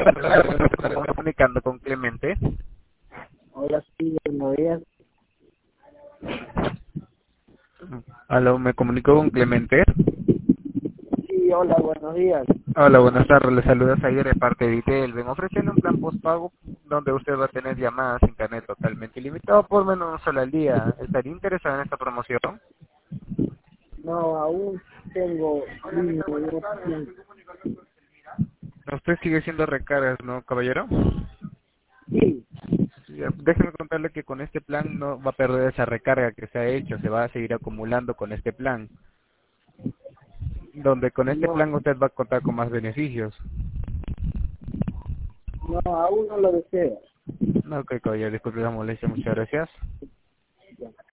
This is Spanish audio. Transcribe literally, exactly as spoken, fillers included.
Estamos comunicando con Clemente. Hola, sí, buenos días. Aló, me comunico con Clemente. Sí, hola, buenos días. Hola, buenas tardes. Le saluda Zaire de parte de Vitel. Ven ofreciendo un plan postpago donde usted va a tener llamadas, internet totalmente ilimitado por menos un solo al día. ¿Estaría interesado en esta promoción? No, aún tengo línea, no tengo. Usted sigue haciendo recargas, ¿no, caballero? Sí, Ya, déjeme contarle que con este plan no va a perder esa recarga que se ha hecho, se va a seguir acumulando con este plan, donde con este no, plan usted va a contar con más beneficios. no, aún no lo deseo. No, ok, caballero, disculpe la molestia, muchas gracias.